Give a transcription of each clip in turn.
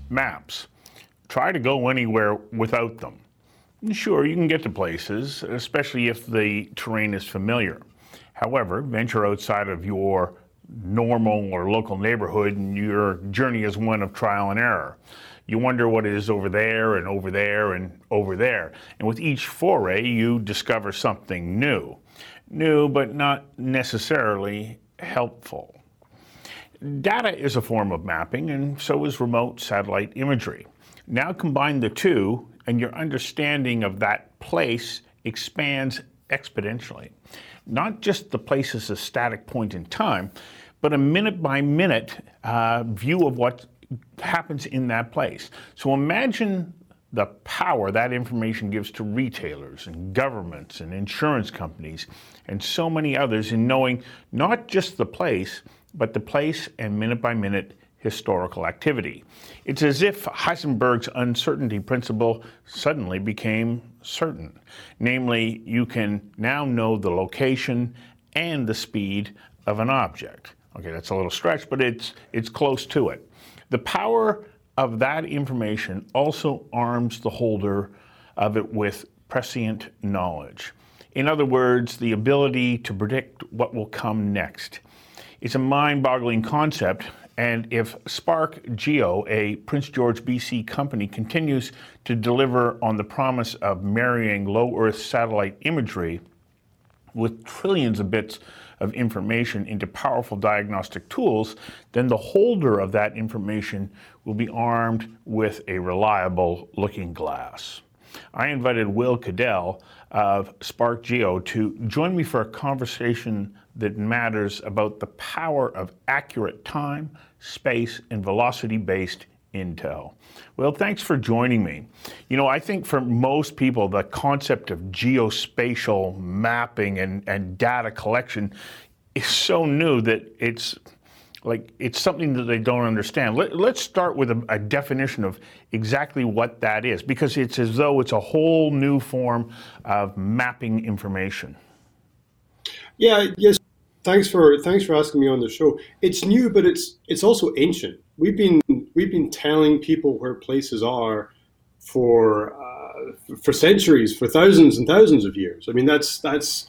Maps. Try to go anywhere without them. Sure, you can get to places, especially if the terrain is familiar. However, venture outside of your normal or local neighborhood and your journey is one of trial and error. You wonder what is over there and over there and over there. And with each foray, you discover something new. New, but not necessarily helpful. Data is a form of mapping, and so is remote satellite imagery. Now combine the two, and your understanding of that place expands exponentially. Not just the place as a static point in time, but a minute-by-minute view of what happens in that place. So imagine the power that information gives to retailers and governments and insurance companies and so many others in knowing not just the place, but the place and minute-by-minute historical activity. It's as if Heisenberg's uncertainty principle suddenly became certain. Namely, you can now know the location and the speed of an object. Okay, that's a little stretch, but it's close to it. The power of that information also arms the holder of it with prescient knowledge. In other words, the ability to predict what will come next. It's a mind-boggling concept, and if Spark Geo, a Prince George, BC company, continues to deliver on the promise of marrying low Earth satellite imagery with trillions of bits of information into powerful diagnostic tools, then the holder of that information will be armed with a reliable looking glass. I invited Will Cadell of Spark Geo to join me for a conversation that matters about the power of accurate time, space, and velocity-based intel. Well, thanks for joining me. You know, I think for most people, the concept of geospatial mapping and data collection is so new that it's something that they don't understand. Let's start with a definition of exactly what that is, because it's as though it's a whole new form of mapping information. Yes. Thanks for asking me on the show. It's new, but it's also ancient. We've been telling people where places are for centuries, for thousands and thousands of years. I mean, that's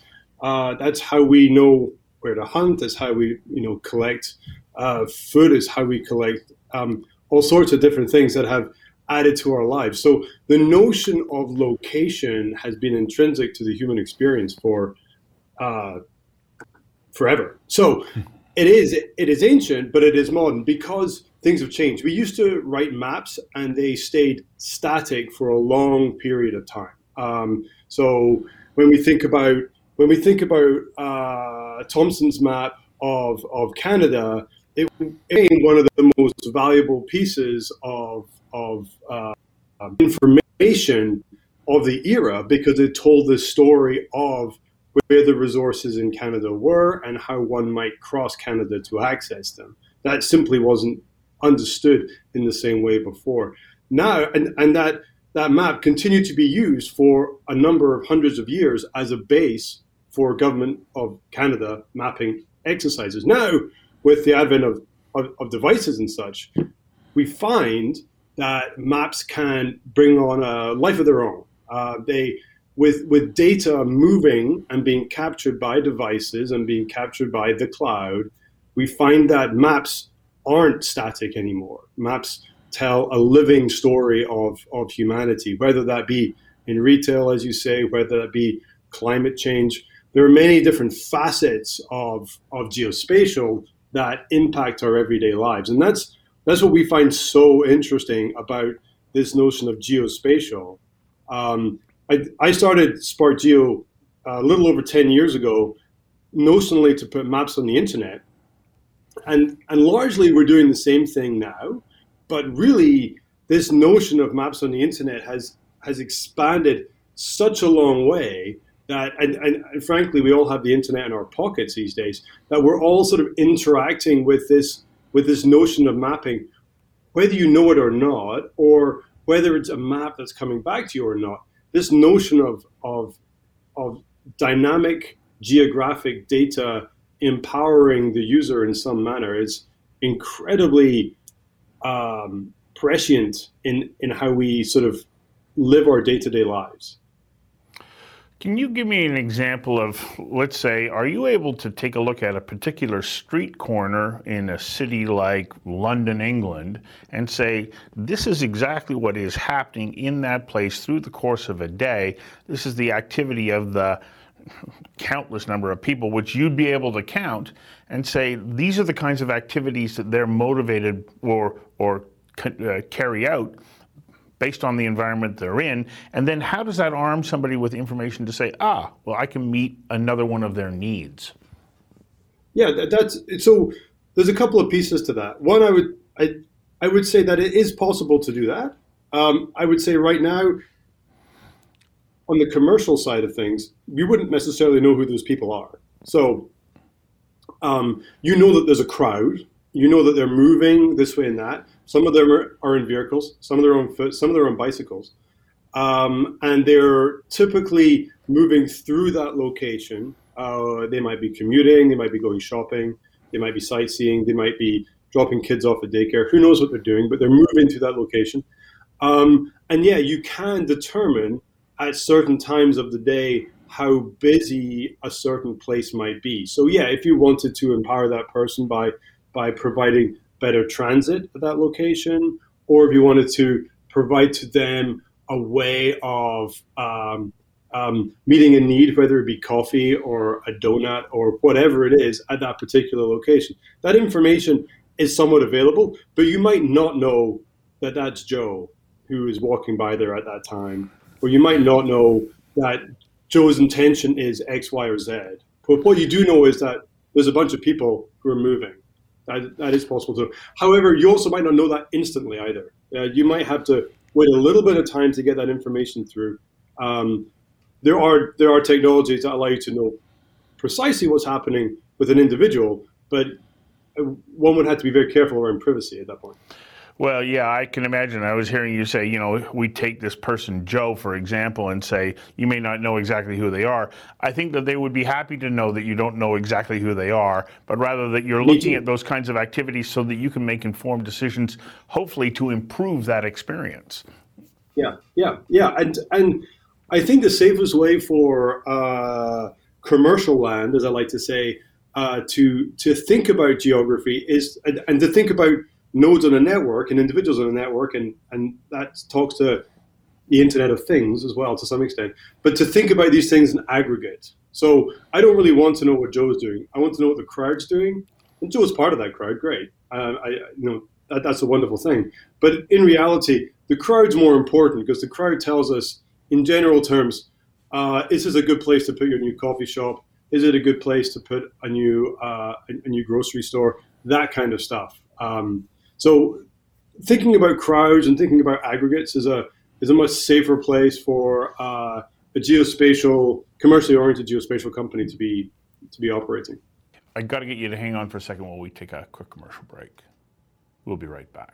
how we know where to hunt. That's how we collect food. Is how we collect all sorts of different things that have added to our lives. So the notion of location has been intrinsic to the human experience for forever. So it is ancient, but it is modern because things have changed. We used to write maps and they stayed static for a long period of time. So when we think about Thomson's map of Canada, it became one of the most valuable pieces of information of the era because it told the story of where the resources in Canada were and how one might cross Canada to access them. That simply wasn't understood in the same way before. Now, and that map continued to be used for a number of hundreds of years as a base for Government of Canada mapping exercises. Now, with the advent of devices and such, we find that maps can bring on a life of their own. With data moving and being captured by devices and being captured by the cloud, we find that maps aren't static anymore. Maps tell a living story of humanity, whether that be in retail, as you say, whether that be climate change. There are many different facets of geospatial that impact our everyday lives. And that's what we find so interesting about this notion of geospatial. I started Spark Geo a little over 10 years ago, notionally to put maps on the internet. And largely we're doing the same thing now, but really this notion of maps on the internet has expanded such a long way that, and frankly, we all have the internet in our pockets these days, that we're all sort of interacting with this notion of mapping, whether you know it or not, or whether it's a map that's coming back to you or not. This notion of dynamic geographic data empowering the user in some manner is incredibly prescient in how we sort of live our day-to-day lives. Can you give me an example of, let's say, are you able to take a look at a particular street corner in a city like London, England, and say, this is exactly what is happening in that place through the course of a day. This is the activity of the countless number of people, which you'd be able to count and say, these are the kinds of activities that they're motivated or carry out based on the environment they're in, and then how does that arm somebody with information to say, well, I can meet another one of their needs? Yeah, that's so. There's a couple of pieces to that. One, I would say that it is possible to do that. I would say right now, on the commercial side of things, we wouldn't necessarily know who those people are. So, you know that there's a crowd. You know that they're moving this way and that. Some of them are in vehicles, some of them are on foot, some of them are on bicycles. And they're typically moving through that location. They might be commuting, they might be going shopping, they might be sightseeing, they might be dropping kids off at daycare. Who knows what they're doing, but they're moving to that location. And yeah, you can determine at certain times of the day how busy a certain place might be. So yeah, if you wanted to empower that person by providing better transit at that location, or if you wanted to provide to them a way of meeting a need, whether it be coffee or a donut or whatever it is at that particular location. That information is somewhat available, but you might not know that that's Joe who is walking by there at that time, or you might not know that Joe's intention is X, Y, or Z. But what you do know is that there's a bunch of people who are moving. That is possible too. However, you also might not know that instantly either. You might have to wait a little bit of time to get that information through. There are technologies that allow you to know precisely what's happening with an individual, but one would have to be very careful around privacy at that point. Well, yeah, I can imagine. I was hearing you say, we take this person, Joe, for example, and say, you may not know exactly who they are. I think that they would be happy to know that you don't know exactly who they are, but rather that you're looking at those kinds of activities so that you can make informed decisions, hopefully to improve that experience. Yeah. And I think the safest way for commercial land, as I like to say, to think about geography is, and to think about nodes on a network and individuals on a network, and that talks to the Internet of Things as well to some extent, but to think about these things in aggregate. So I don't really want to know what Joe's doing. I want to know what the crowd's doing. And Joe's part of that crowd, great. That's a wonderful thing. But in reality, the crowd's more important because the crowd tells us, in general terms, is this a good place to put your new coffee shop? Is it a good place to put a new grocery store? That kind of stuff. So thinking about crowds and thinking about aggregates is a much safer place for a geospatial, commercially oriented geospatial company to be operating. I got to get you to hang on for a second while we take a quick commercial break. We'll be right back.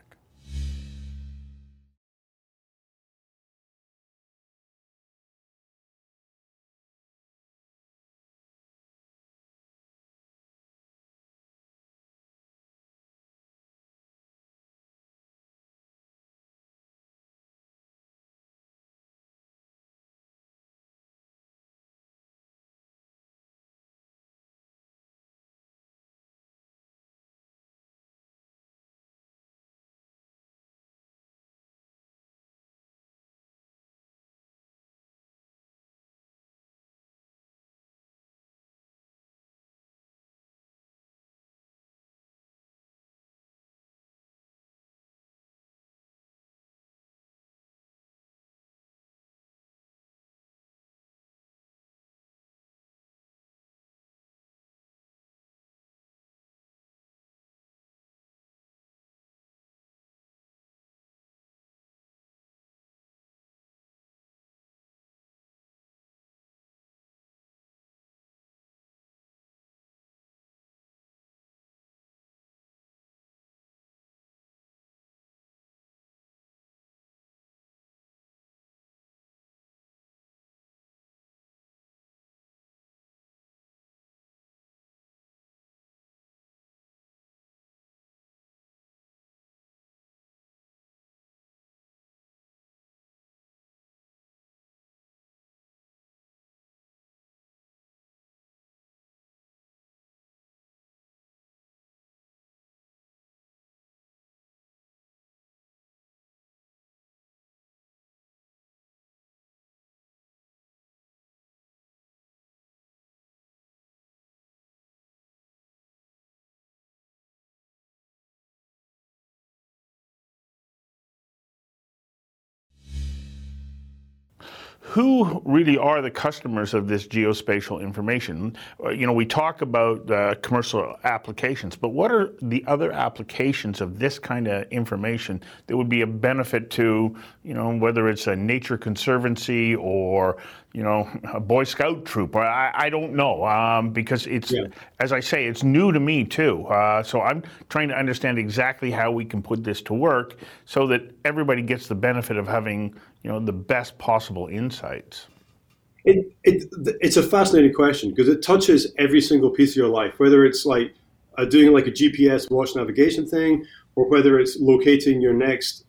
who really are the customers of this geospatial information? We talk about commercial applications, but what are the other applications of this kind of information that would be a benefit to, whether it's a nature conservancy or, a Boy Scout troop? I don't know, because it's, as I say, it's new to me too. So I'm trying to understand exactly how we can put this to work so that everybody gets the benefit of having, the best possible insights. It's a fascinating question because it touches every single piece of your life, whether it's like doing like a GPS watch navigation thing, or whether it's locating your next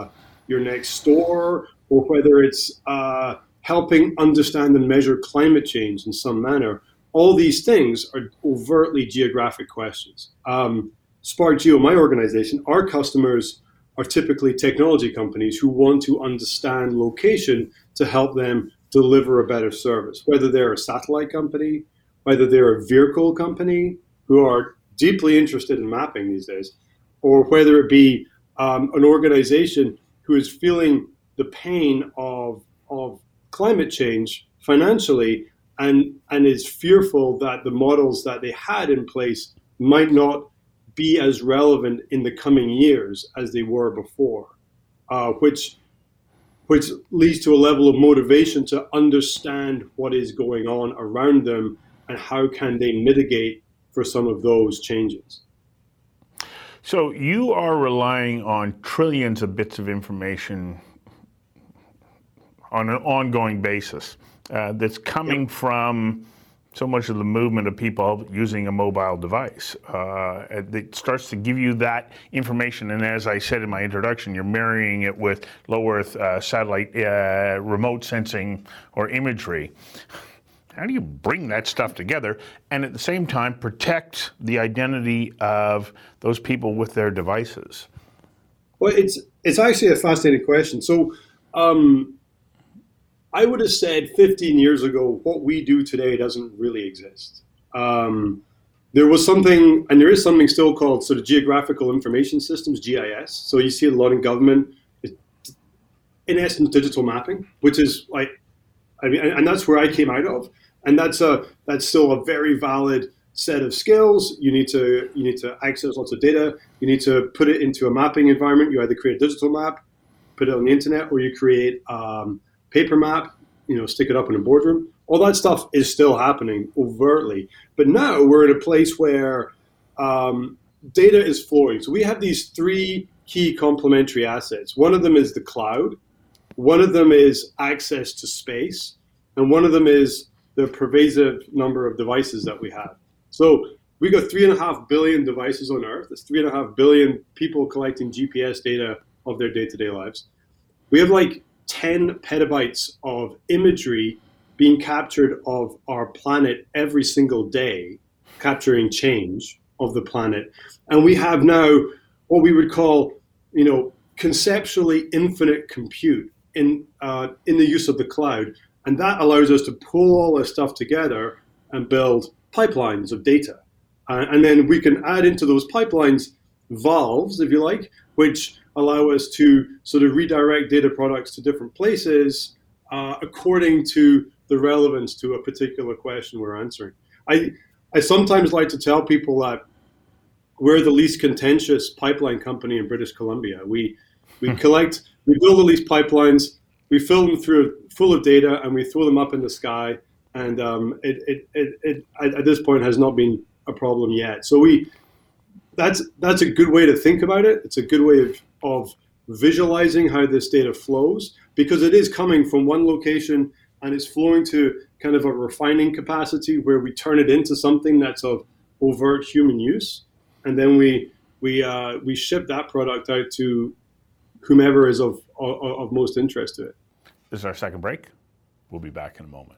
store, or whether it's helping understand and measure climate change in some manner. All these things are overtly geographic questions. Spark Geo, my organization, our customers are typically technology companies who want to understand location to help them deliver a better service, whether they're a satellite company, whether they're a vehicle company who are deeply interested in mapping these days, or whether it be an organization who is feeling the pain of climate change financially and is fearful that the models that they had in place might not be as relevant in the coming years as they were before, which leads to a level of motivation to understand what is going on around them and how can they mitigate for some of those changes. So you are relying on trillions of bits of information on an ongoing basis that's coming from so much of the movement of people using a mobile device. It starts to give you that information, and as I said in my introduction, you're marrying it with low Earth satellite remote sensing or imagery. How do you bring that stuff together and at the same time protect the identity of those people with their devices? Well, it's actually a fascinating question. So I would have said 15 years ago, what we do today doesn't really exist. There was something, and there is something still called sort of geographical information systems, GIS. So you see a lot in government, in essence, digital mapping, which is like, and that's where I came out of, and that's still a very valid set of skills. You need to access lots of data. You need to put it into a mapping environment. You either create a digital map, put it on the internet, or you create paper map, stick it up in a boardroom. All that stuff is still happening overtly. But now we're in a place where data is flowing. So we have these three key complementary assets. One of them is the cloud. One of them is access to space. And one of them is the pervasive number of devices that we have. So we got 3.5 billion devices on Earth. That's 3.5 billion people collecting GPS data of their day-to-day lives. We have like 10 petabytes of imagery being captured of our planet every single day, capturing change of the planet. And we have now what we would call, conceptually infinite compute in the use of the cloud. And that allows us to pull all this stuff together and build pipelines of data. And then we can add into those pipelines valves, if you like, which allow us to sort of redirect data products to different places according to the relevance to a particular question we're answering. I sometimes like to tell people that we're the least contentious pipeline company in British Columbia. We build all these pipelines, we fill them full of data, and we throw them up in the sky. And it at this point has not been a problem yet. So that's a good way to think about it. It's a good way of visualizing how this data flows, because it is coming from one location and it's flowing to kind of a refining capacity where we turn it into something that's of overt human use, and then we ship that product out to whomever is of most interest to it. This is our second break. We'll be back in a moment.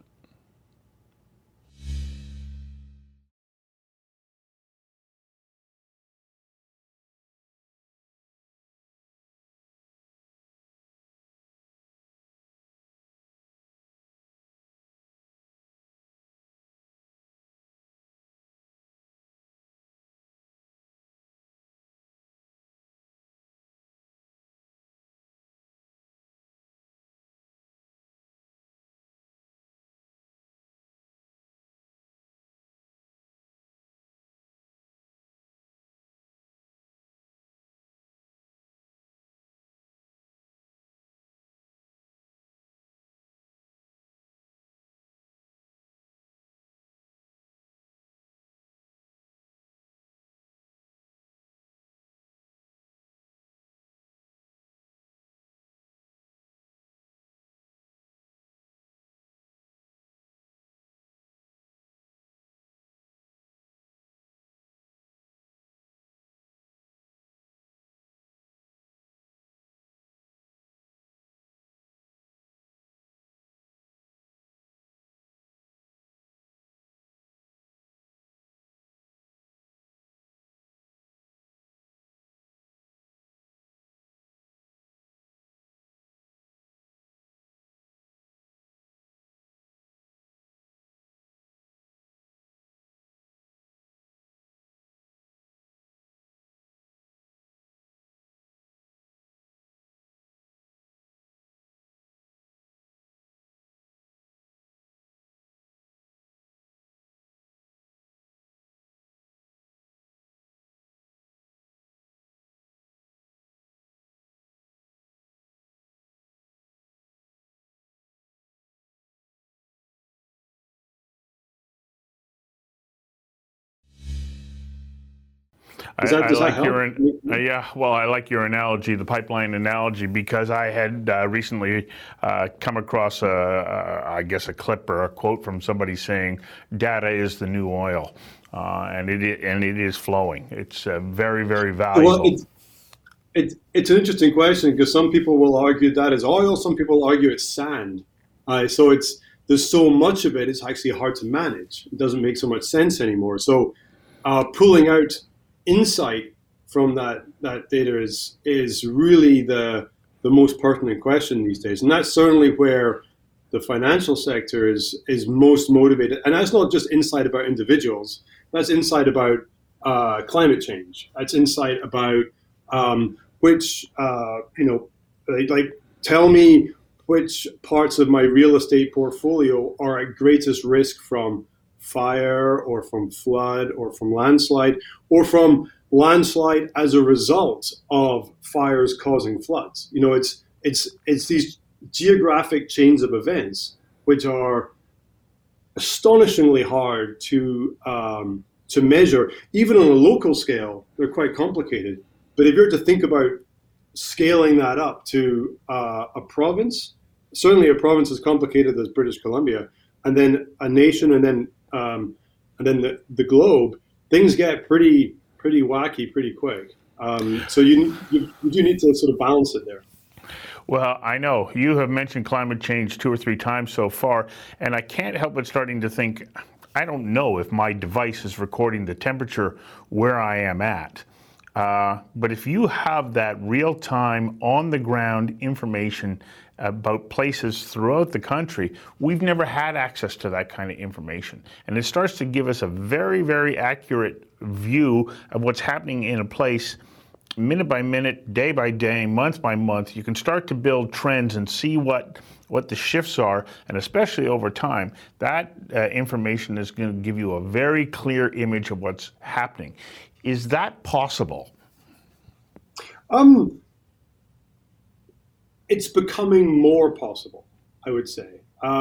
I Does that like help? yeah. Well, I like your analogy, the pipeline analogy, because I had recently come across I guess a clip or a quote from somebody saying, "Data is the new oil," and it is flowing. It's very, very Well, valuable. it's an interesting question because some people will argue that is oil, some people argue it's sand. So it's there's so much of it, it's actually hard to manage. It doesn't make so much sense anymore. So pulling out insight from that data is really the most pertinent question these days, and that's certainly where the financial sector is most motivated. And that's not just insight about individuals. That's insight about climate change. That's insight about which like tell me which parts of my real estate portfolio are at greatest risk from fire or from flood or from landslide or from landslide as a result of fires causing floods. It's these geographic chains of events which are astonishingly hard to measure. Even on a local scale, they're quite complicated. But if you're to think about scaling that up to a province, certainly a province as complicated as British Columbia, and then a nation, and then the globe, things get pretty wacky pretty quick. So you do need to sort of balance it there. Well, I know you have mentioned climate change 2 or 3 times so far, and I can't help but starting to think, I don't know if my device is recording the temperature where I am at. But if you have that real-time, on-the-ground information about places throughout the country, we've never had access to that kind of information. And it starts to give us a very, very accurate view of what's happening in a place minute by minute, day by day, month by month. You can start to build trends and see what the shifts are, and especially over time, that information is going to give you a very clear image of what's happening. Is that possible? It's becoming more possible, I would say.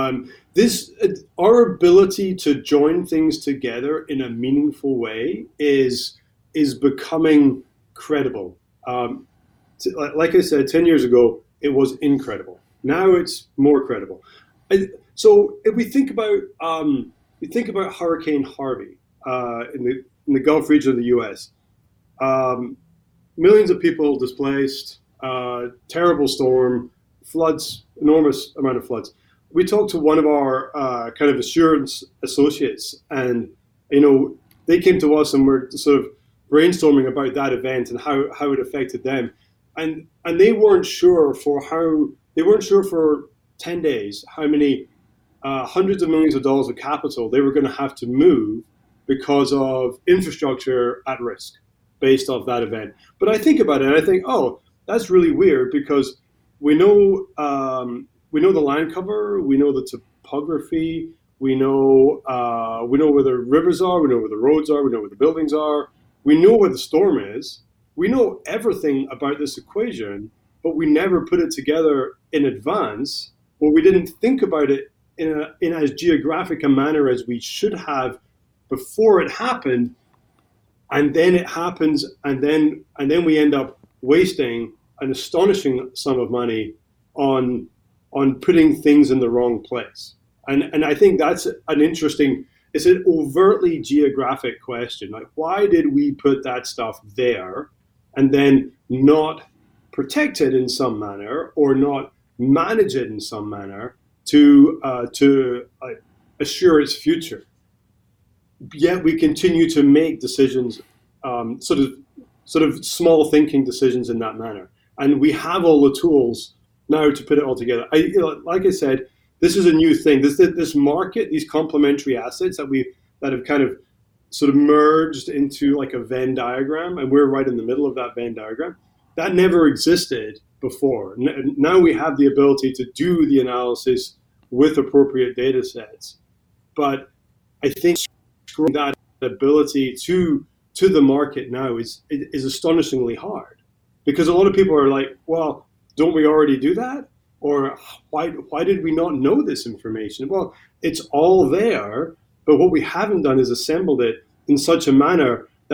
Our ability to join things together in a meaningful way is becoming credible. Like I said, 10 years ago, it was incredible. Now it's more credible. So if we think about Hurricane Harvey in the Gulf region of the U.S., millions of people displaced, terrible storm, floods, enormous amount of floods. We talked to one of our kind of assurance associates, and they came to us and were sort of brainstorming about that event and how it affected them, and they weren't sure for 10 days how many hundreds of millions of dollars of capital they were going to have to move because of infrastructure at risk based off that event. But I think about it and I think, oh, that's really weird because we know the land cover, we know the topography, we know where the rivers are, we know where the roads are, we know where the buildings are, we know where the storm is, we know everything about this equation, but we never put it together in advance, or we didn't think about it in as geographic a manner as we should have before it happened, and then it happens, and then we end up wasting an astonishing sum of money on putting things in the wrong place. And I think that's it's an overtly geographic question. Like, why did we put that stuff there and then not protect it in some manner or not manage it in some manner to assure its future? Yet we continue to make decisions, sort of small thinking decisions in that manner. And we have all the tools now to put it all together. Like I said, this is a new thing. This market, these complementary assets that have kind of sort of merged into like a Venn diagram, and we're right in the middle of that Venn diagram. That never existed before. Now we have the ability to do the analysis with appropriate data sets. But I think that ability to the market now is astonishingly hard, because a lot of people are like, well, don't we already do that? Or why did we not know this information? Well, it's all there, but what we haven't done is assembled it in such a manner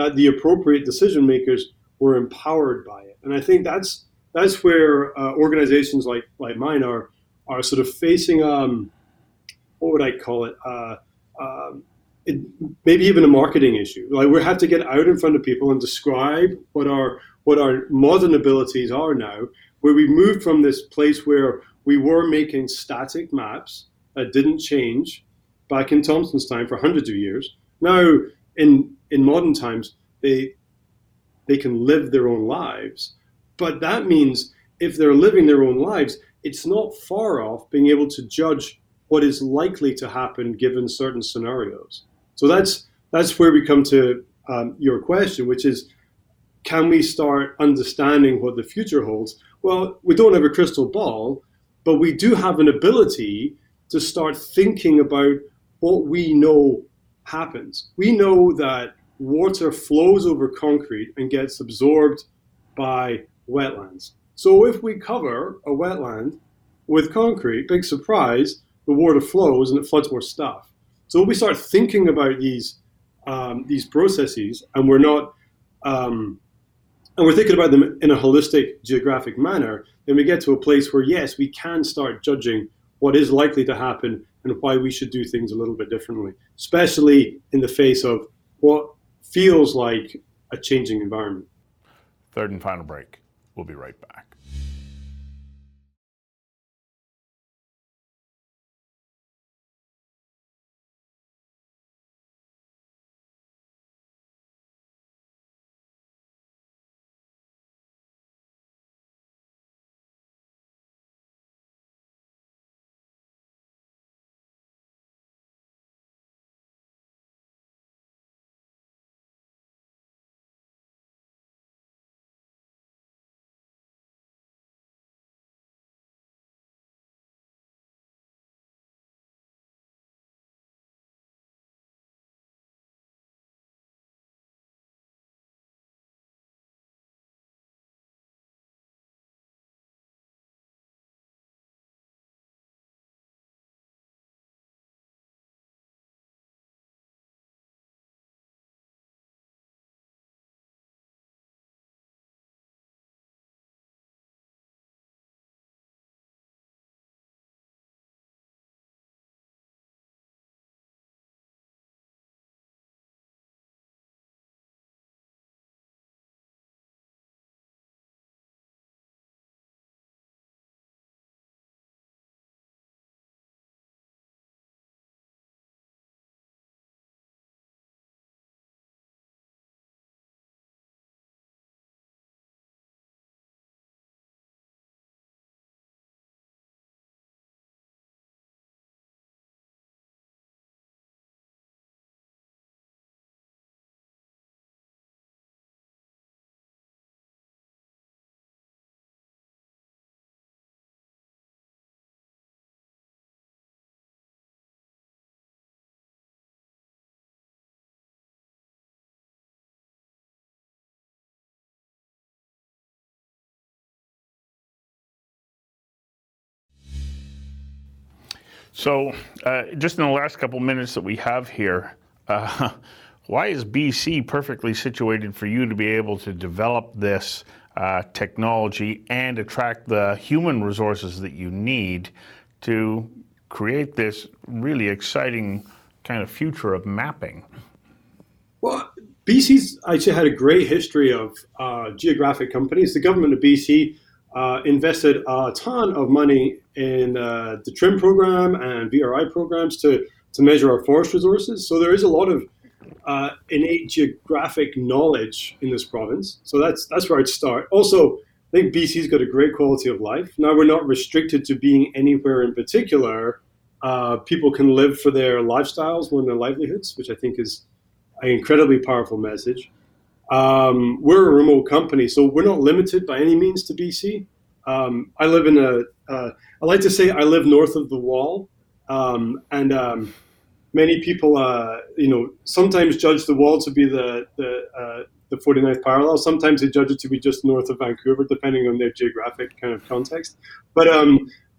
that the appropriate decision makers were empowered by it. And I think that's where organizations like mine are sort of facing what would I call it? It maybe even a marketing issue. Like we have to get out in front of people and describe what our modern abilities are now, where we moved from this place where we were making static maps that didn't change back in Thomson's time for hundreds of years. Now in modern times they can live their own lives. But that means if they're living their own lives, it's not far off being able to judge what is likely to happen given certain scenarios. So that's where we come to your question, which is, can we start understanding what the future holds? Well, we don't have a crystal ball, but we do have an ability to start thinking about what we know happens. We know that water flows over concrete and gets absorbed by wetlands. So if we cover a wetland with concrete, big surprise, the water flows and it floods more stuff. So when we start thinking about these processes, and we're not, and we're thinking about them in a holistic geographic manner, then we get to a place where yes, we can start judging what is likely to happen and why we should do things a little bit differently, especially in the face of what feels like a changing environment. Third and final break. We'll be right back. So just in the last couple minutes that we have here, why is BC perfectly situated for you to be able to develop this technology and attract the human resources that you need to create this really exciting kind of future of mapping? Well, BC's actually had a great history of geographic companies. The government of BC invested a ton of money in the TRIM program and VRI programs to measure our forest resources. So there is a lot of innate geographic knowledge in this province. So that's where I'd start. Also, I think BC's got a great quality of life. Now we're not restricted to being anywhere in particular. People can live for their lifestyles more than their livelihoods, which I think is an incredibly powerful message. We're a remote company, so we're not limited by any means to BC. I live in I like to say I live north of the wall, and many people, sometimes judge the wall to be the 49th parallel. Sometimes they judge it to be just north of Vancouver, depending on their geographic kind of context. But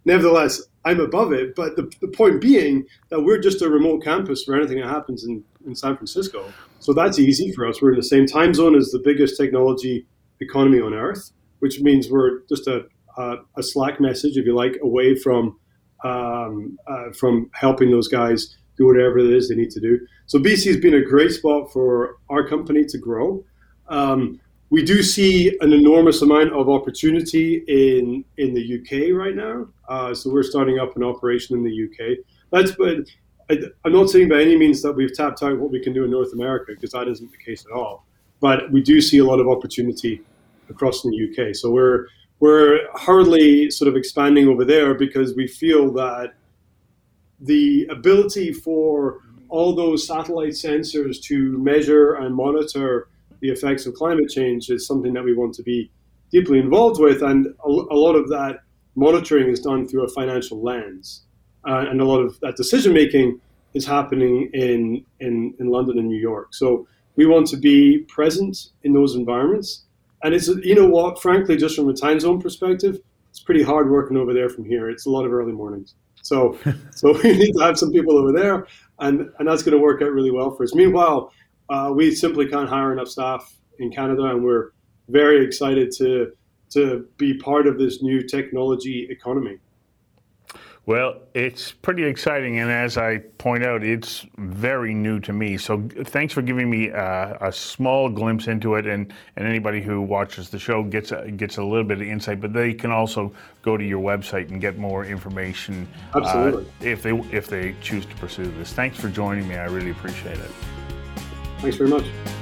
nevertheless, I'm above it. But the point being that we're just a remote campus for anything that happens in San Francisco. So that's easy for us. We're in the same time zone as the biggest technology economy on earth, which means we're just a Slack message, if you like, away from helping those guys do whatever it is they need to do. So BC has been a great spot for our company to grow. We do see an enormous amount of opportunity in the UK right now. So we're starting up an operation in the UK. I'm not saying by any means that we've tapped out what we can do in North America, because that isn't the case at all. But we do see a lot of opportunity across in the UK. So we're hardly sort of expanding over there, because we feel that the ability for all those satellite sensors to measure and monitor the effects of climate change is something that we want to be deeply involved with. And a lot of that monitoring is done through a financial lens. And a lot of that decision making is happening in London and New York. So we want to be present in those environments. And it's, you know what, frankly, just from a time zone perspective, it's pretty hard working over there from here. It's a lot of early mornings. So we need to have some people over there, and that's going to work out really well for us. Meanwhile, we simply can't hire enough staff in Canada, and we're very excited to be part of this new technology economy. Well, it's pretty exciting, and as I point out, it's very new to me. So thanks for giving me a small glimpse into it, and anybody who watches the show gets a little bit of insight, but they can also go to your website and get more information. Absolutely. If they choose to pursue this. Thanks for joining me. I really appreciate it. Thanks very much.